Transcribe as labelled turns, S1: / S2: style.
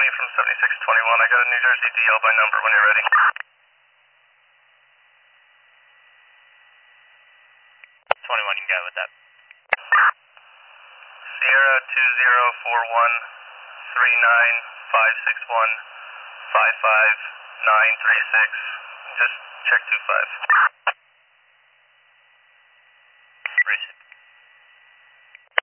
S1: from 7621. I got a New Jersey DL by number when you're ready.
S2: 21, you can go with that.
S1: Sierra 20413956155 936. Just check 25.
S2: Race it.